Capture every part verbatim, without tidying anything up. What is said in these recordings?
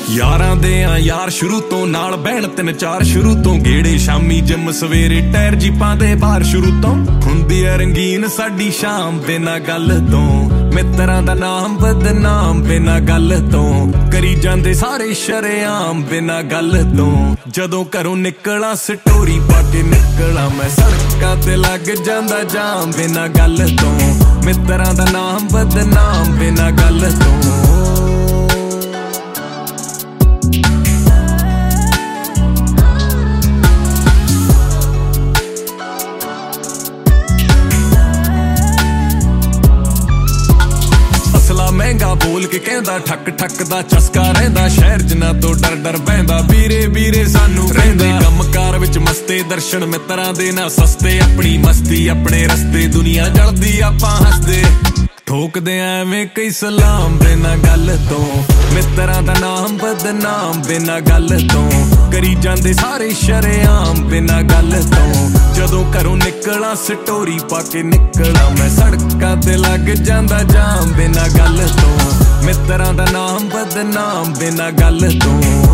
यारां दे आ यार शुरू तो नाल बहन तीन चार शुरू तो गेड़े शामी जिम सवेरे टायर जीपां दे बाहर शुरू तो हुंदी ऐ रंगीन साडी शाम बिना गल तो मित्रां दा नाम बदनाम बिना गल तो करी जांदे सारे शरेआम बिना गल तो जदों घरों निकला स्टोरी पा के निकला मैं सड़कां ते लग जांदा जाम बिना गल तो मित्रां दा नाम बदनाम बिना गल तो महंगा बोल के कहंदा ठक ठक दा चस्का रहिंदा शहर च ना तो डर डर बहिंदा वीरे वीरे सानू रहिंदे कमकार विच मस्ते दर्शन मित्रां दे ना सस्ते अपनी मस्ती अपने रस्ते दुनिया जलदी आपां हसदे ठोकदे एवें कई सलाम बिना गल तो मित्रां दा नाम बदनाम बिना गल तो करी जांदे सारे शरेआम बिना गल तो जदों घरों निकला स्टोरी पा के निकला मैं सड़कां ते लग जांदा जाम बिना गल तो मित्रां दा नाम बदनाम बिना गल तो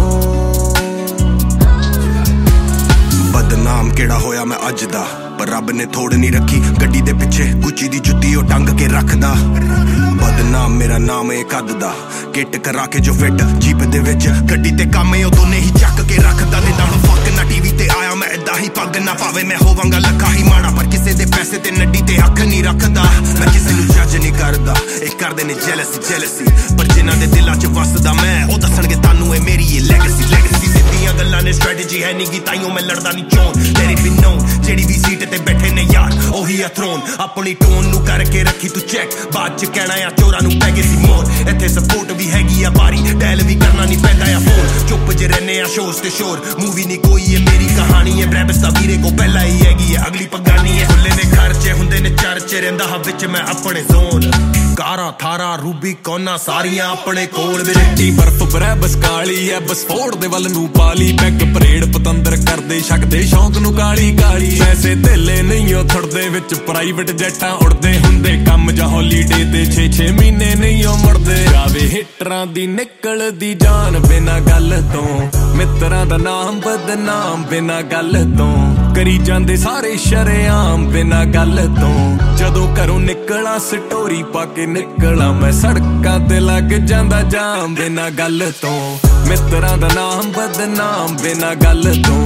बदनाम केड़ा होया मैं अज दा पर रब ने थोड़ नहीं रखी गड्डी दे पिछे गुच्ची दी जुत्ती ओ टंग के रखदा बदनाम मेरा नाम है कद दा किट करा के जो फिट जीप दे विच गड्डी ते काम है ओ दोने ही चक के रखदा ते नाल फक ना टीवी ते आया मैं इदा ही पग ना पावे मैं होवांगा लखा ही माड़ा पर किसे दे पैसे ते नड्डी ते हक नहीं रखदा मैं किसे नू जज नहीं करदा ए करदे ने जेलसी जेलसी पर जिन्हां दे दिलां च वसदा मैं ओ दसणगे तानू ए मेरी ये लेगेसी लेगेसी सिद्धियां गल्लां ने स्ट्रैटेजी है नहीं गी ताईओ मैं लड़दा नहीं चोन तेरी भी नो जेड़ी भी सीट ते बैठे ने यार ओही आ थ्रोन अपनी टोन नू करके रखी तू चेक बाद च कहना आ चोरा नू पै गई सी मोर इत्थे सपोर्ट भी हैगी आ भारी डैल भी करना नहीं पैंदा आ फोन चुप ज रहने आ शोज ते शोर मूवी नहीं कोई है मेरी कहानी है ब्रैबस दा वीरे को पहला ही हैगी है अगली पगानी है खुले ने खर्चे हुंदे ने चर्चे रहिंदा हा विच मैं अपने जोन कारा थारा रूबी कोना सारियां अपने कोल चिट्टी बर्फ ब्रैबस काली है बस फोड़ दे वल नू पाली बैग परेड पतंदर करदे शकदे शौक नू काली काली पैसे धेले नहीं ओ थड़दे विच प्राइवेट जैटां उड़दे हुंदे कम जा हॉलीडे ते छे छे महीने नहीं ओ मुड़दे जावे हिटरां दी निकलदी जान बिना गल तो मित्रां दा नाम बदनाम बिना गल तो करी जांदे सारे शरेआम बिना गल तो जदों घरों निकला स्टोरी पा के निकला मैं सड़कां ते लग जांदा जाम बिना गल तो मित्रां दा नाम बदनाम बिना गल तो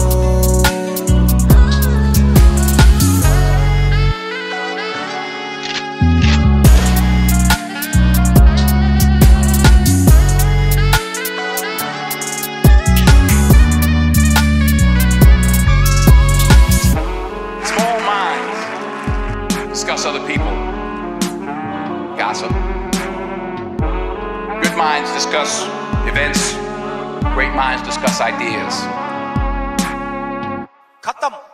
Discuss other people. Gossip. Good minds discuss events. Great minds discuss ideas. Khatam.